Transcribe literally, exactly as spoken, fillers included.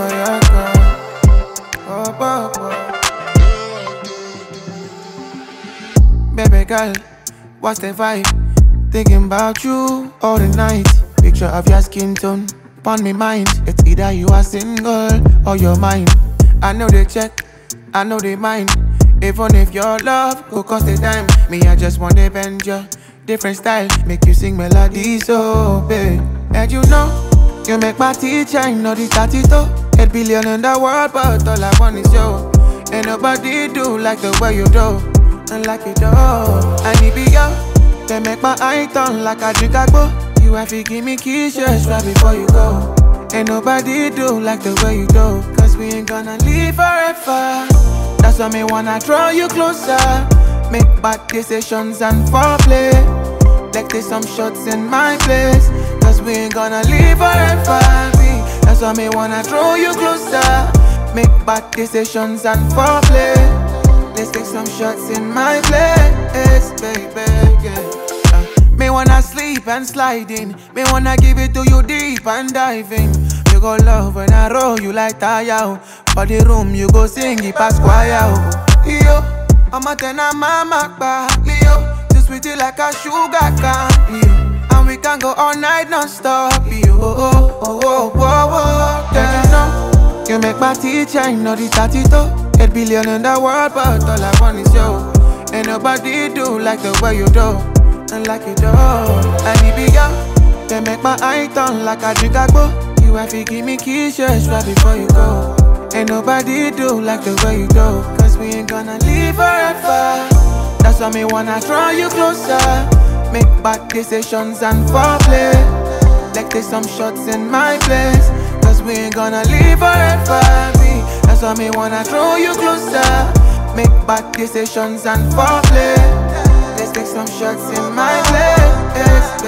yeah, girl. Oh, oh, oh. Baby girl, what's the vibe? Thinking about you all the night. Picture of your skin tone upon me mind. It's either you are single or you're mine. I know they check, I know they mind. Even if your love go cost a dime, me I just want to bend you. Different style, make you sing melodies, oh babe. And you know, you make my teacher, I know the tatito. Eight billion in the world, but all I want is you. Ain't nobody do like the way you do, and like you do. I need be you. They make my eye turn like a drink agbo. You have to give me kisses right before you go. Ain't nobody do like the way you do, cause we ain't gonna live forever. That's why me wanna draw you closer. Make bad decisions and foreplay. Like there's some shots in my place, cause we ain't gonna live forever. That's why me wanna draw you closer. Make bad decisions and foreplay. Let's take some shots in my place, baby, yeah. uh, Me wanna sleep and slide in. Me wanna give it to you deep and dive in. You go love when I roll you like tire. For the room you go sing it past choir. Yo, I'm a tenor mama back. Yo, too sweetie like a sugar can. Yo, and we can go all night non-stop. Yo, oh, oh, oh, oh, oh. Yeah, you know, you make my teacher, I know the tatito. Eight billion in the world, but all I want is you. Ain't nobody do like the way you do, and like you do. I need be you. They make my eye turn like a drink agbo. You have to give me kisses right before you go. Ain't nobody do like the way you do, cause we ain't gonna live forever. That's why me wanna draw you closer. Make bad decisions and foreplay. Like there's some shots in my place, cause we ain't gonna live forever. That's why me wanna draw you closer. Make bad decisions and foreplay. Let's take some shots in my place.